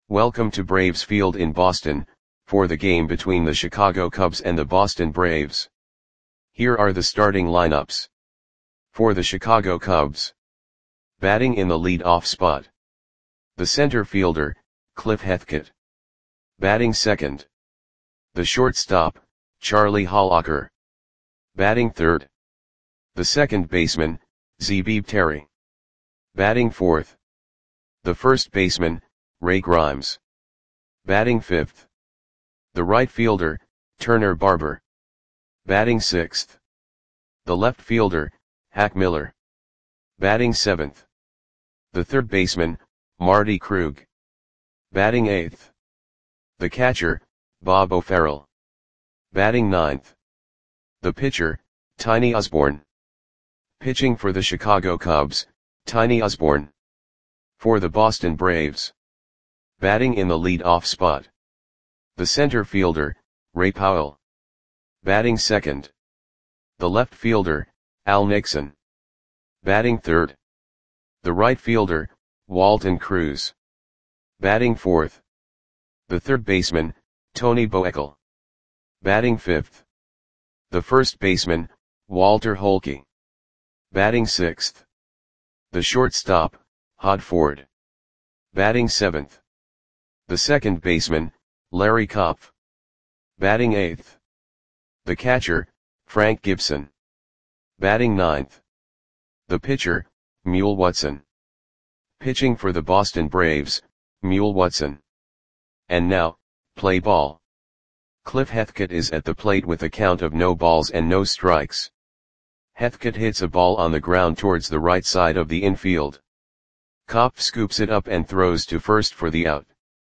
Welcome to Braves Field in Boston, for the game between the Chicago Cubs and the Boston Braves. Here are the starting lineups. For the Chicago Cubs. Batting in the lead-off spot. The center fielder, Cliff Hethkett. Batting second. The shortstop, Charlie Hollacker. Batting third. The second baseman, Zebib Terry. Batting fourth. The first baseman, Ray Grimes. Batting fifth. The right fielder, Turner Barber. Batting sixth. The left fielder, Hack Miller. Batting seventh. The third baseman, Marty Krug. Batting eighth. The catcher, Bob O'Farrell. Batting ninth. The pitcher, Tiny Osborne. Pitching for the Chicago Cubs, Tiny Osborne. For the Boston Braves. Batting in the lead-off spot. The center fielder, Ray Powell. Batting second. The left fielder, Al Nixon. Batting third. The right fielder, Walton Cruz. Batting fourth. The third baseman, Tony Boekel. Batting fifth. The first baseman, Walter Holke. Batting sixth. The shortstop, Hod Ford. Batting seventh. The second baseman, Larry Kopf. Batting eighth. The catcher, Frank Gibson. Batting ninth. The pitcher, Mule Watson. Pitching for the Boston Braves, Mule Watson. And now, play ball. Cliff Hethkett is at the plate with a count of no balls and no strikes. Hethkett hits a ball on the ground towards the right side of the infield. Kopf scoops it up and throws to first for the out.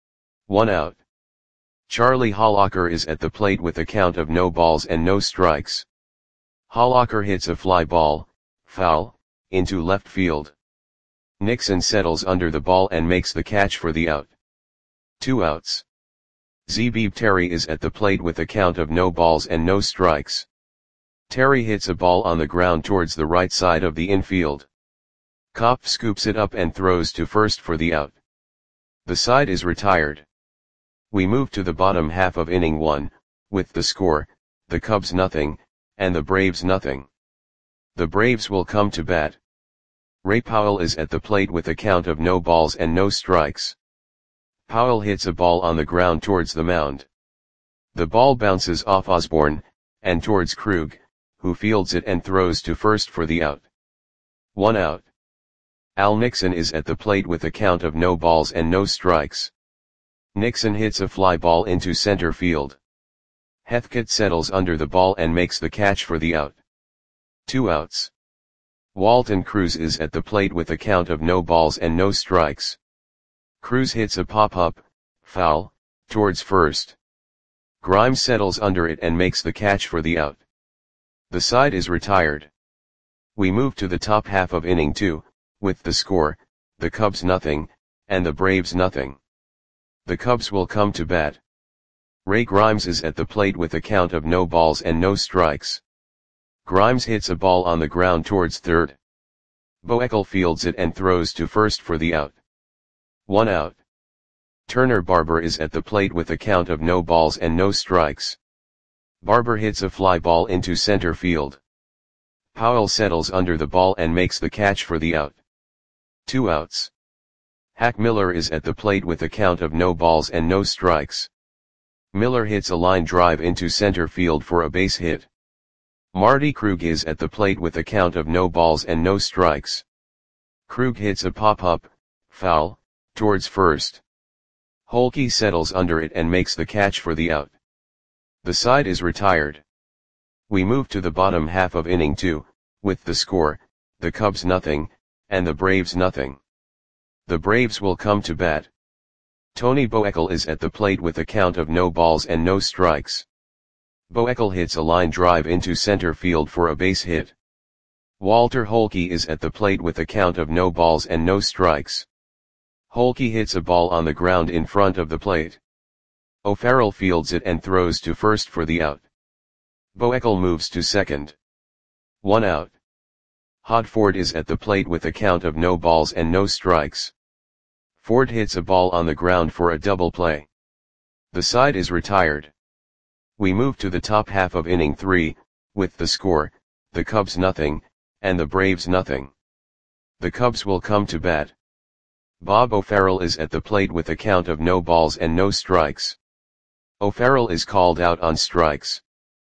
1 out. Charlie Hollacker is at the plate with a count of no balls and no strikes. Hollacker hits a fly ball, foul, into left field. Nixon settles under the ball and makes the catch for the out. 2 outs. Zebib Terry is at the plate with a count of no balls and no strikes. Terry hits a ball on the ground towards the right side of the infield. Kopf scoops it up and throws to first for the out. The side is retired. We move to the bottom half of inning 1, with the score, the Cubs nothing, and the Braves nothing. The Braves will come to bat. Ray Powell is at the plate with a count of no balls and no strikes. Powell hits a ball on the ground towards the mound. The ball bounces off Osborne, and towards Krug, who fields it and throws to first for the out. 1 out. Al Nixon is at the plate with a count of no balls and no strikes. Nixon hits a fly ball into center field. Hethkett settles under the ball and makes the catch for the out. 2 outs. Walton Cruz is at the plate with a count of no balls and no strikes. Cruz hits a pop-up, foul, towards first. Grimes settles under it and makes the catch for the out. The side is retired. We move to the top half of inning 2, with the score, the Cubs nothing, and the Braves nothing. The Cubs will come to bat. Ray Grimes is at the plate with a count of no balls and no strikes. Grimes hits a ball on the ground towards third. Boekel fields it and throws to first for the out. 1 out. Turner Barber is at the plate with a count of no balls and no strikes. Barber hits a fly ball into center field. Powell settles under the ball and makes the catch for the out. 2 outs. Hack Miller is at the plate with a count of no balls and no strikes. Miller hits a line drive into center field for a base hit. Marty Krug is at the plate with a count of no balls and no strikes. Krug hits a pop-up, foul, towards first. Holke settles under it and makes the catch for the out. The side is retired. We move to the bottom half of inning 2, with the score, the Cubs nothing, and the Braves nothing. The Braves will come to bat. Tony Boekel is at the plate with a count of no balls and no strikes. Boekel hits a line drive into center field for a base hit. Walter Holke is at the plate with a count of no balls and no strikes. Holke hits a ball on the ground in front of the plate. O'Farrell fields it and throws to first for the out. Boekel moves to second. 1 out. Hod Ford is at the plate with a count of no balls and no strikes. Ford hits a ball on the ground for a double play. The side is retired. We move to the top half of inning 3, with the score, the Cubs nothing, and the Braves nothing. The Cubs will come to bat. Bob O'Farrell is at the plate with a count of no balls and no strikes. O'Farrell is called out on strikes.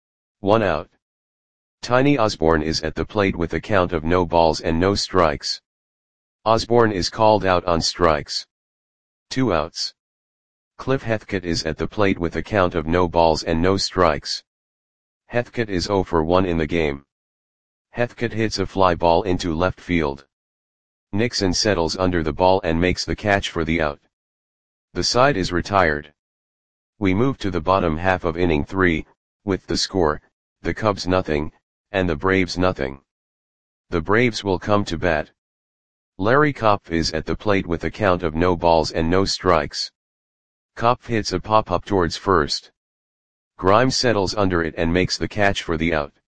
1 out. Tiny Osborne is at the plate with a count of no balls and no strikes. Osborne is called out on strikes. 2 outs. Cliff Heathcote is at the plate with a count of no balls and no strikes. Heathcote is 0 for 1 in the game. Heathcote hits a fly ball into left field. Nixon settles under the ball and makes the catch for the out. The side is retired. We move to the bottom half of inning 3, with the score, the Cubs nothing, and the Braves nothing. The Braves will come to bat. Larry Kopf is at the plate with a count of no balls and no strikes. Kopf hits a pop-up towards first. Grimes settles under it and makes the catch for the out.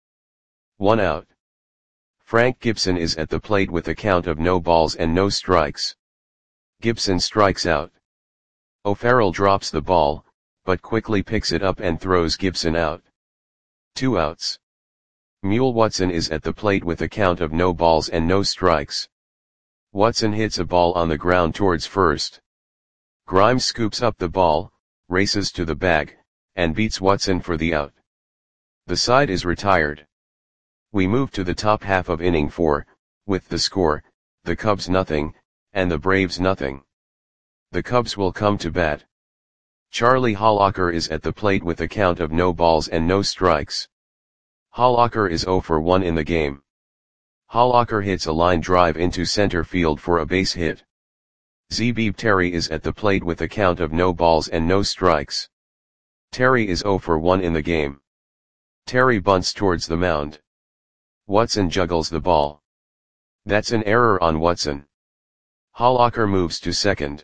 1 out. Frank Gibson is at the plate with a count of no balls and no strikes. Gibson strikes out. O'Farrell drops the ball, but quickly picks it up and throws Gibson out. 2 outs. Mule Watson is at the plate with a count of no balls and no strikes. Watson hits a ball on the ground towards first. Grimes scoops up the ball, races to the bag, and beats Watson for the out. The side is retired. We move to the top half of inning 4, with the score, the Cubs nothing, and the Braves nothing. The Cubs will come to bat. Charlie Hollacker is at the plate with a count of no balls and no strikes. Hollacker is 0 for 1 in the game. Hollacker hits a line drive into center field for a base hit. Zebib Terry is at the plate with a count of no balls and no strikes. Terry is 0 for 1 in the game. Terry bunts towards the mound. Watson juggles the ball. That's an error on Watson. Hollacker moves to second.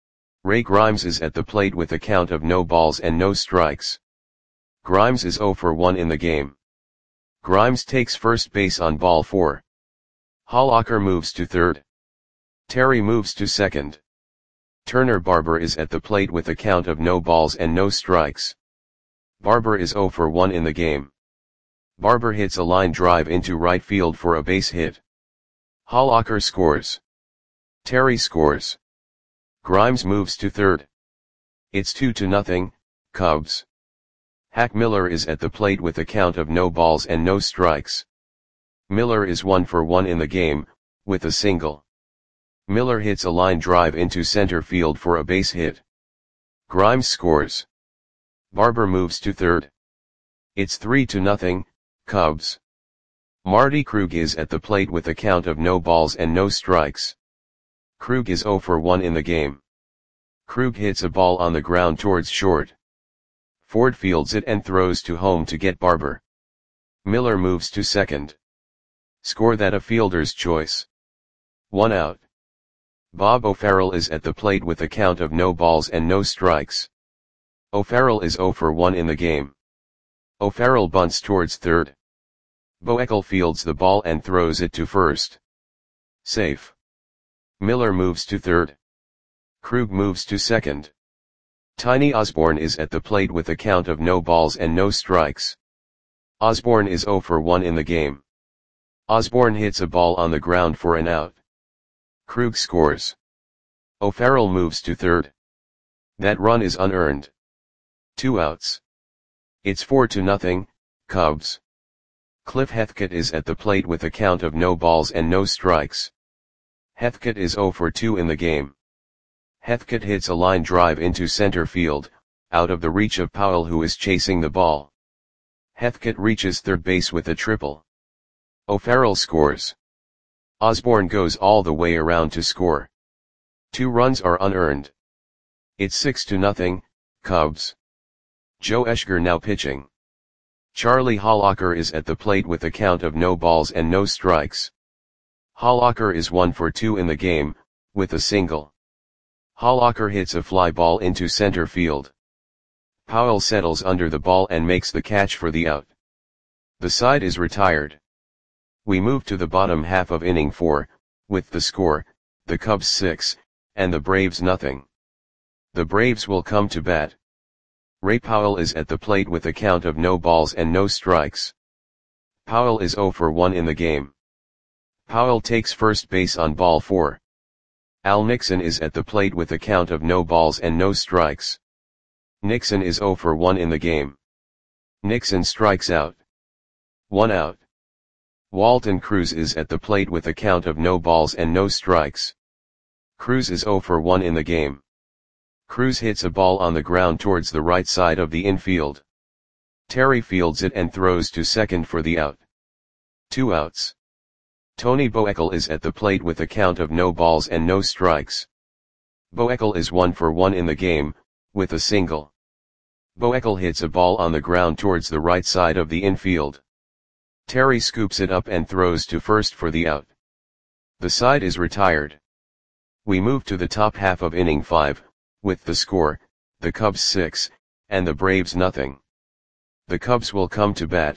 Ray Grimes is at the plate with a count of no balls and no strikes. Grimes is 0 for 1 in the game. Grimes takes first base on ball 4. Hollacker moves to third. Terry moves to second. Turner Barber is at the plate with a count of no balls and no strikes. Barber is 0 for 1 in the game. Barber hits a line drive into right field for a base hit. Hollacker scores. Terry scores. Grimes moves to third. It's 2-0, Cubs. Hack Miller is at the plate with a count of no balls and no strikes. Miller is 1 for 1 in the game, with a single. Miller hits a line drive into center field for a base hit. Grimes scores. Barber moves to third. It's 3-0, Cubs. Marty Krug is at the plate with a count of no balls and no strikes. Krug is 0 for 1 in the game. Krug hits a ball on the ground towards short. Ford fields it and throws to home to get Barber. Miller moves to second. Score that a fielder's choice. 1 out. Bob O'Farrell is at the plate with a count of no balls and no strikes. O'Farrell is 0 for 1 in the game. O'Farrell bunts towards third. Boekel fields the ball and throws it to first. Safe. Miller moves to third. Krug moves to second. Tiny Osborne is at the plate with a count of no balls and no strikes. Osborne is 0 for 1 in the game. Osborne hits a ball on the ground for an out. Krug scores. O'Farrell moves to third. That run is unearned. 2 outs. It's 4-0, Cubs. Cliff Heathcote is at the plate with a count of no balls and no strikes. Heathcote is 0 for 2 in the game. Heathcote hits a line drive into center field, out of the reach of Powell who is chasing the ball. Heathcote reaches third base with a triple. O'Farrell scores. Osborne goes all the way around to score. 2 runs are unearned. It's 6-0, Cubs. Joe Eschger now pitching. Charlie Hollacker is at the plate with a count of no balls and no strikes. Hollacker is 1 for 2 in the game, with a single. Hollacker hits a fly ball into center field. Powell settles under the ball and makes the catch for the out. The side is retired. We move to the bottom half of inning 4, with the score, the Cubs 6, and the Braves nothing. The Braves will come to bat. Ray Powell is at the plate with a count of no balls and no strikes. Powell is 0 for 1 in the game. Powell takes first base on ball 4. Al Nixon is at the plate with a count of no balls and no strikes. Nixon is 0 for 1 in the game. Nixon strikes out. 1 out. Walton Cruz is at the plate with a count of no balls and no strikes. Cruz is 0 for 1 in the game. Cruz hits a ball on the ground towards the right side of the infield. Terry fields it and throws to second for the out. 2 outs. Tony Boekel is at the plate with a count of no balls and no strikes. Boekel is 1 for 1 in the game, with a single. Boekel hits a ball on the ground towards the right side of the infield. Terry scoops it up and throws to first for the out. The side is retired. We move to the top half of inning 5, with the score, the Cubs 6, and the Braves nothing. The Cubs will come to bat.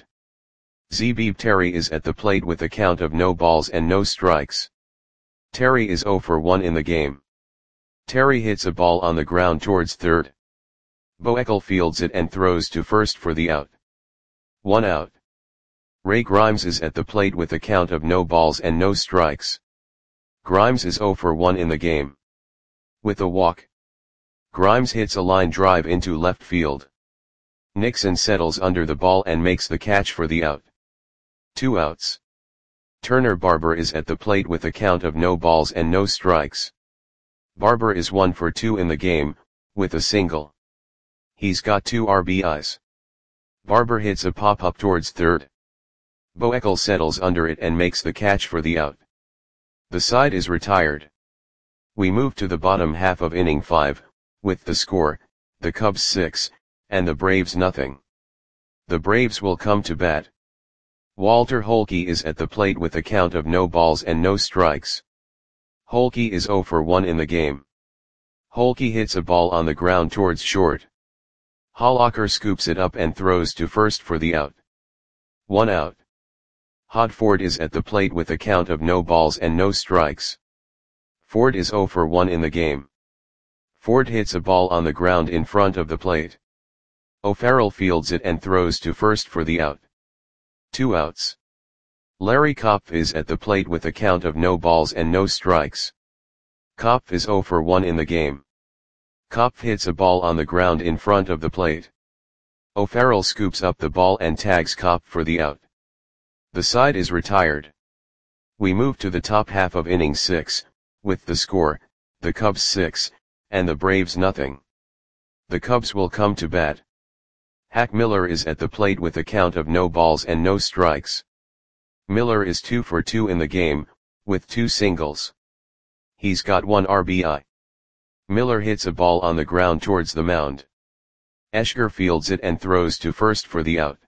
Zebib Terry is at the plate with a count of no balls and no strikes. Terry is 0 for 1 in the game. Terry hits a ball on the ground towards third. Boekel fields it and throws to first for the out. 1 out. Ray Grimes is at the plate with a count of no balls and no strikes. Grimes is 0 for 1 in the game. With a walk, Grimes hits a line drive into left field. Nixon settles under the ball and makes the catch for the out. 2 outs. Turner Barber is at the plate with a count of no balls and no strikes. Barber is 1 for 2 in the game, with a single. He's got 2 RBIs. Barber hits a pop-up towards third. Boekel settles under it and makes the catch for the out. The side is retired. We move to the bottom half of inning 5, with the score, the Cubs 6, and the Braves nothing. The Braves will come to bat. Walter Holke is at the plate with a count of no balls and no strikes. Holke is 0 for 1 in the game. Holke hits a ball on the ground towards short. Hollacker scoops it up and throws to first for the out. 1 out. Hod Ford is at the plate with a count of no balls and no strikes. Ford is 0 for 1 in the game. Ford hits a ball on the ground in front of the plate. O'Farrell fields it and throws to first for the out. 2 outs. Larry Kopf is at the plate with a count of no balls and no strikes. Kopf is 0 for 1 in the game. Kopf hits a ball on the ground in front of the plate. O'Farrell scoops up the ball and tags Kopf for the out. The side is retired. We move to the top half of inning 6, with the score, the Cubs 6, and the Braves nothing. The Cubs will come to bat. Hack Miller is at the plate with a count of no balls and no strikes. Miller is 2 for 2 in the game, with 2 singles. He's got 1 RBI. Miller hits a ball on the ground towards the mound. Eschger fields it and throws to first for the out.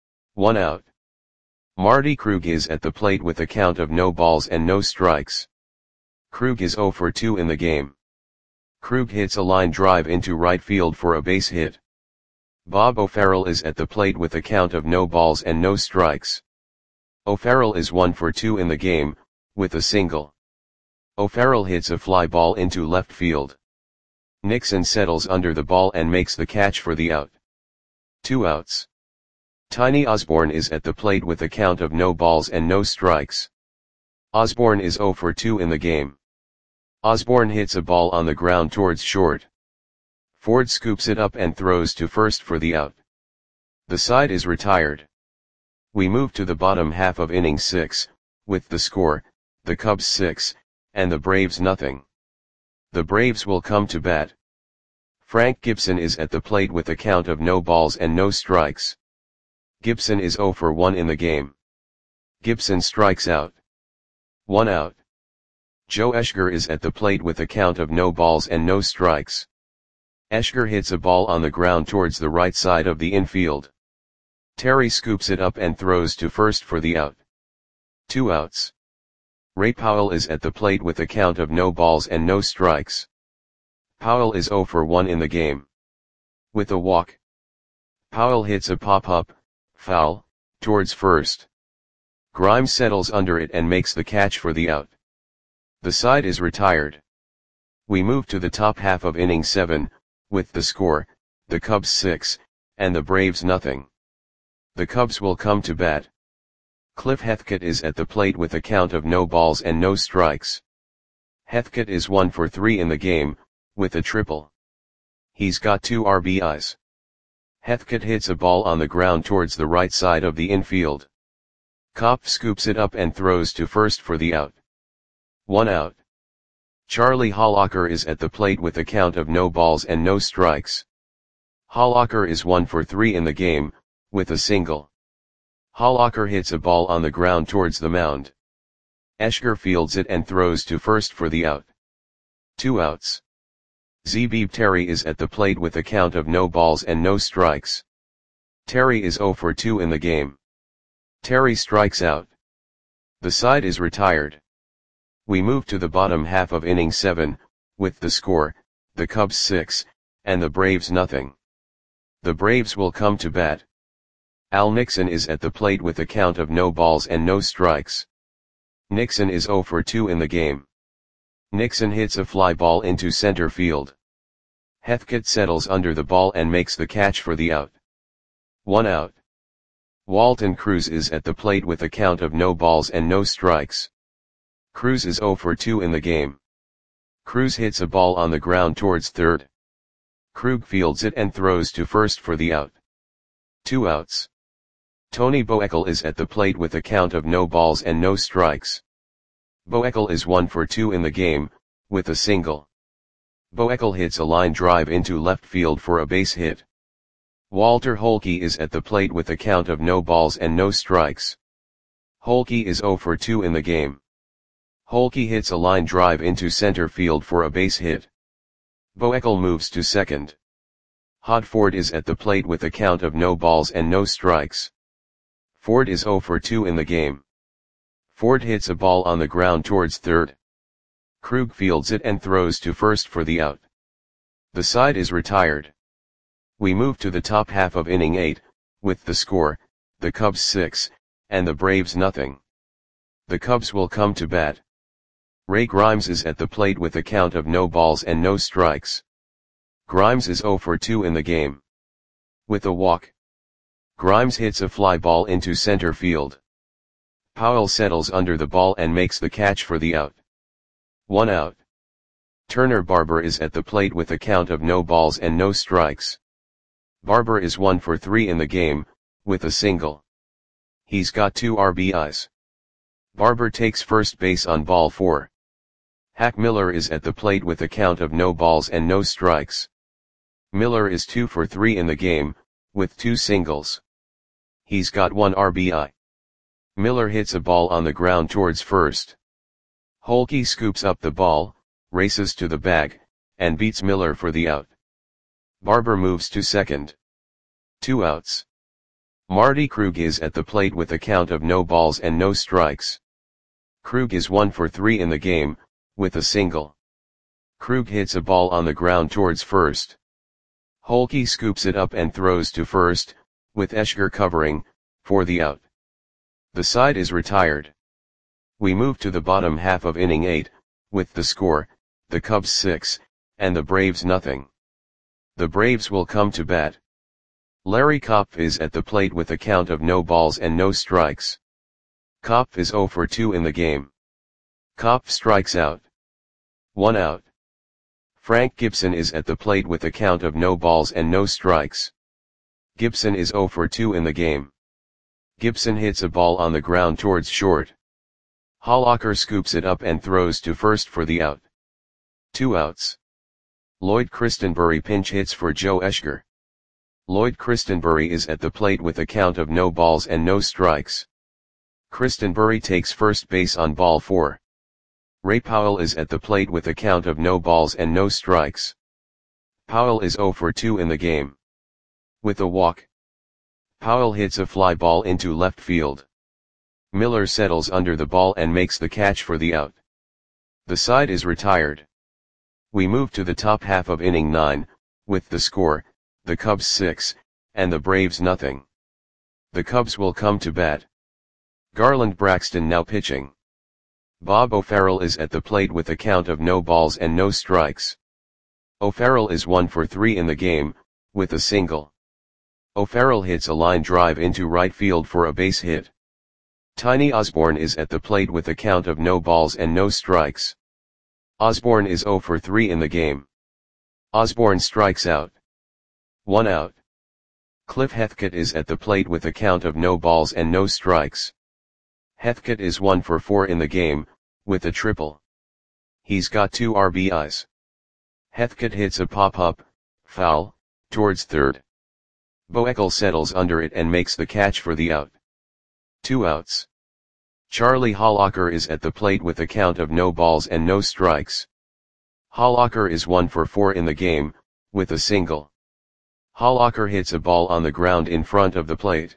1 out. Marty Krug is at the plate with a count of no balls and no strikes. Krug is 0 for 2 in the game. Krug hits a line drive into right field for a base hit. Bob O'Farrell is at the plate with a count of no balls and no strikes. O'Farrell is 1 for 2 in the game, with a single. O'Farrell hits a fly ball into left field. Nixon settles under the ball and makes the catch for the out. 2 outs. Tiny Osborne is at the plate with a count of no balls and no strikes. Osborne is 0 for 2 in the game. Osborne hits a ball on the ground towards short. Ford scoops it up and throws to first for the out. The side is retired. We move to the bottom half of inning 6, with the score, the Cubs 6, and the Braves nothing. The Braves will come to bat. Frank Gibson is at the plate with a count of no balls and no strikes. Gibson is 0 for 1 in the game. Gibson strikes out. 1 out. Joe Eschger is at the plate with a count of no balls and no strikes. Eschger hits a ball on the ground towards the right side of the infield. Terry scoops it up and throws to first for the out. 2 outs. Ray Powell is at the plate with a count of no balls and no strikes. Powell is 0 for 1 in the game. With a walk, Powell hits a pop-up, foul, towards first. Grimes settles under it and makes the catch for the out. The side is retired. We move to the top half of inning 7, with the score, the Cubs 6, and the Braves nothing. The Cubs will come to bat. Cliff Heathcote is at the plate with a count of no balls and no strikes. Heathcote is 1 for 3 in the game, with a triple. He's got 2 RBIs. Heathcote hits a ball on the ground towards the right side of the infield. Kopf scoops it up and throws to first for the out. 1 out. Charlie Hollacker is at the plate with a count of no balls and no strikes. Hollacker is 1 for 3 in the game, with a single. Hollacker hits a ball on the ground towards the mound. Eschger fields it and throws to first for the out. 2 outs. Zebib Terry is at the plate with a count of no balls and no strikes. Terry is 0 for 2 in the game. Terry strikes out. The side is retired. We move to the bottom half of inning 7, with the score, the Cubs 6, and the Braves nothing. The Braves will come to bat. Al Nixon is at the plate with a count of no balls and no strikes. Nixon is 0 for 2 in the game. Nixon hits a fly ball into center field. Heathcote settles under the ball and makes the catch for the out. 1 out. Walton Cruz is at the plate with a count of no balls and no strikes. Cruz is 0 for 2 in the game. Cruz hits a ball on the ground towards third. Krug fields it and throws to first for the out. 2 outs. Tony Boekel is at the plate with a count of no balls and no strikes. Boekel is 1 for 2 in the game, with a single. Boekel hits a line drive into left field for a base hit. Walter Holke is at the plate with a count of no balls and no strikes. Holke is 0 for 2 in the game. Holke hits a line drive into center field for a base hit. Boekel moves to second. Hodford is at the plate with a count of no balls and no strikes. Ford is 0 for 2 in the game. Ford hits a ball on the ground towards third. Krug fields it and throws to first for the out. The side is retired. We move to the top half of inning 8, with the score, the Cubs 6, and the Braves nothing. The Cubs will come to bat. Ray Grimes is at the plate with a count of no balls and no strikes. Grimes is 0 for 2 in the game. With a walk. Grimes hits a fly ball into center field. Powell settles under the ball and makes the catch for the out. 1 out. Turner Barber is at the plate with a count of no balls and no strikes. Barber is 1 for 3 in the game, with a single. He's got 2 RBIs. Barber takes first base on ball 4. Hack Miller is at the plate with a count of no balls and no strikes. Miller is 2 for 3 in the game, with 2 singles. He's got 1 RBI. Miller hits a ball on the ground towards first. Holke scoops up the ball, races to the bag, and beats Miller for the out. Barber moves to second. 2 outs. Marty Krug is at the plate with a count of no balls and no strikes. Krug is 1 for 3 in the game, with a single. Krug hits a ball on the ground towards first. Holke scoops it up and throws to first, with Eschger covering, for the out. The side is retired. We move to the bottom half of inning 8, with the score, the Cubs 6, and the Braves nothing. The Braves will come to bat. Larry Kopf is at the plate with a count of no balls and no strikes. Kopf is 0 for 2 in the game. Kopf strikes out. 1 out. Frank Gibson is at the plate with a count of no balls and no strikes. Gibson is 0 for 2 in the game. Gibson hits a ball on the ground towards short. Hollacker scoops it up and throws to first for the out. 2 outs. Lloyd Christenbury pinch hits for Joe Eschger. Lloyd Christenbury is at the plate with a count of no balls and no strikes. Christenbury takes first base on ball 4. Ray Powell is at the plate with a count of no balls and no strikes. Powell is 0 for 2 in the game. With a walk. Powell hits a fly ball into left field. Miller settles under the ball and makes the catch for the out. The side is retired. We move to the top half of inning 9, with the score, the Cubs 6, and the Braves nothing. The Cubs will come to bat. Garland Braxton now pitching. Bob O'Farrell is at the plate with a count of no balls and no strikes. O'Farrell is 1 for 3 in the game, with a single. O'Farrell hits a line drive into right field for a base hit. Tiny Osborne is at the plate with a count of no balls and no strikes. Osborne is 0 for 3 in the game. Osborne strikes out. 1 out. Cliff Heathcote is at the plate with a count of no balls and no strikes. Heathcote is 1 for 4 in the game, with a triple. He's got 2 RBIs. Heathcote hits a pop-up, foul, towards third. Boeckel settles under it and makes the catch for the out. 2 outs. Charlie Hollacker is at the plate with a count of no balls and no strikes. Hollacker is 1 for 4 in the game, with a single. Hollacker hits a ball on the ground in front of the plate.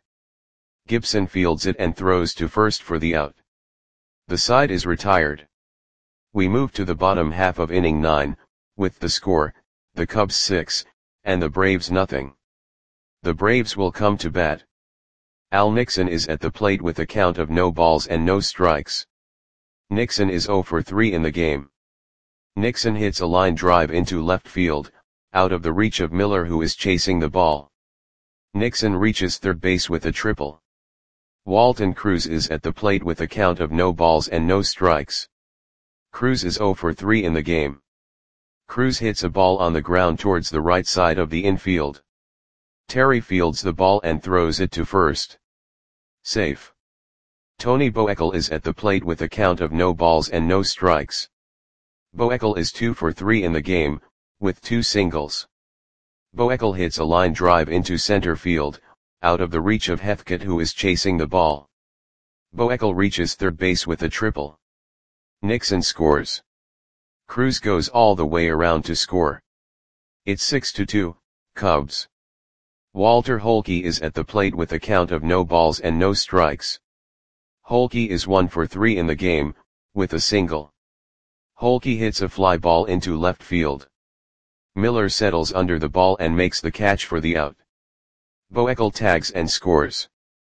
Gibson fields it and throws to first for the out. The side is retired. We move to the bottom half of inning 9, with the score, the Cubs 6, and the Braves nothing. The Braves will come to bat. Al Nixon is at the plate with a count of no balls and no strikes. Nixon is 0 for 3 in the game. Nixon hits a line drive into left field, out of the reach of Miller who is chasing the ball. Nixon reaches third base with a triple. Walton Cruz is at the plate with a count of no balls and no strikes. Cruz is 0 for 3 in the game. Cruz hits a ball on the ground towards the right side of the infield. Terry fields the ball and throws it to first. Safe. Tony Boeckel is at the plate with a count of no balls and no strikes. Boeckel is 2 for 3 in the game, with 2 singles. Boeckel hits a line drive into center field, out of the reach of Heathcote who is chasing the ball. Boeckel reaches third base with a triple. Nixon scores. Cruz goes all the way around to score. It's 6-2, Cubs. Walter Holke is at the plate with a count of no balls and no strikes. Holke is 1 for 3 in the game, with a single. Holke hits a fly ball into left field. Miller settles under the ball and makes the catch for the out. Boeckel tags and scores.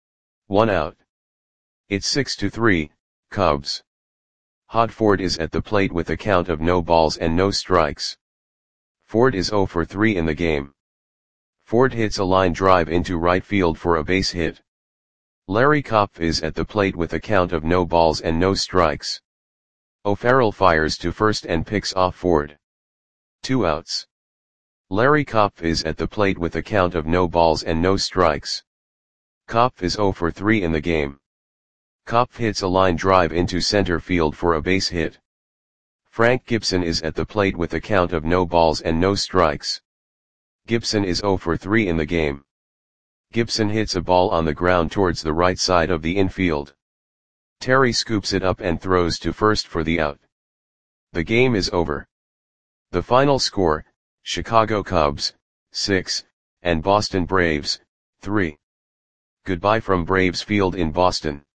1 out. It's 6-3, Cubs. Hod Ford is at the plate with a count of no balls and no strikes. Ford is 0 for 3 in the game. Ford hits a line drive into right field for a base hit. Larry Kopf is at the plate with a count of no balls and no strikes. O'Farrell fires to first and picks off Ford. 2 outs. Larry Kopf is at the plate with a count of no balls and no strikes. Kopf is 0 for 3 in the game. Kopf hits a line drive into center field for a base hit. Frank Gibson is at the plate with a count of no balls and no strikes. Gibson is 0 for 3 in the game. Gibson hits a ball on the ground towards the right side of the infield. Terry scoops it up and throws to first for the out. The game is over. The final score, Chicago Cubs, 6, and Boston Braves, 3. Goodbye from Braves Field in Boston.